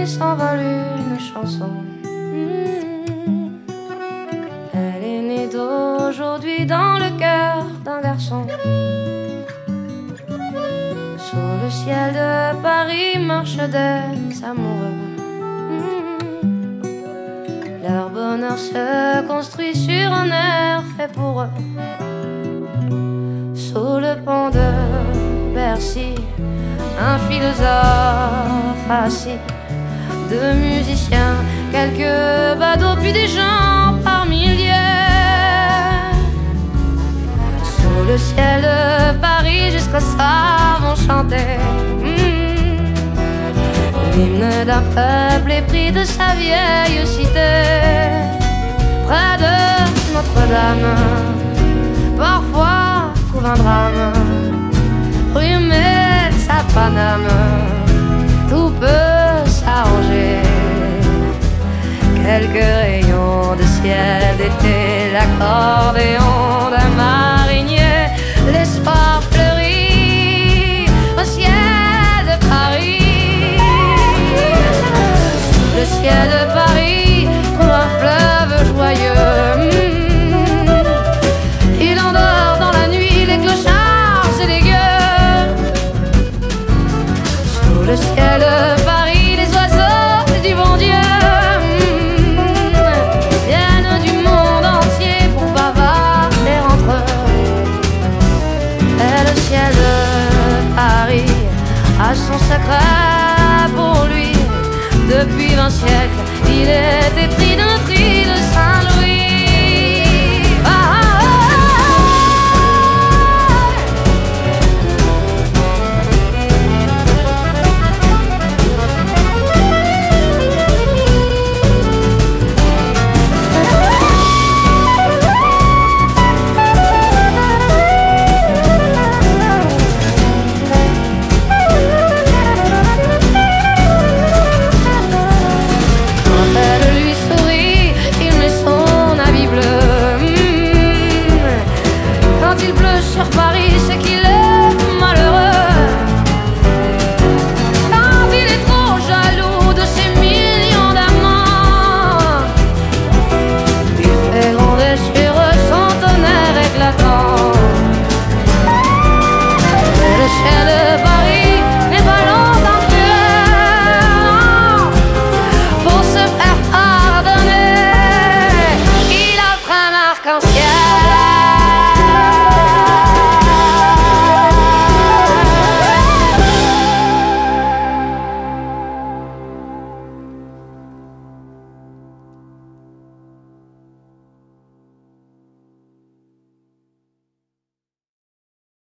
nuit s'envole une chanson. Elle est née d'aujourd'hui dans le cœur d'un garçon. Sous le ciel de Paris marchent des amoureux. Leur bonheur se construit sur un air fait pour eux. Sous le pont de Bercy, un philosophe assis, deux musiciens, quelques badauds, puis des gens par milliers. Sous le ciel de Paris, jusqu'au soir vont chanter l'hymne d'un peuple épris de sa vieille cité. Près de Notre-Dame, parfois couvre un drame, rue sa Paname, tout peut s'arranger. Quelques rayons de ciel d'été, l'accordéon d'un marinier, l'espoir fleurit au ciel de Paris. Le ciel de Paris couvre un fleuve joyeux. Il endort dans la nuit les clochards et les gueux. Sous le ciel de Paris, les oiseaux du bon Dieu viennent du monde entier pour bavarder entre eux. Et le ciel de Paris a son secret pour lui. Depuis 20 siècles, il est épris d'un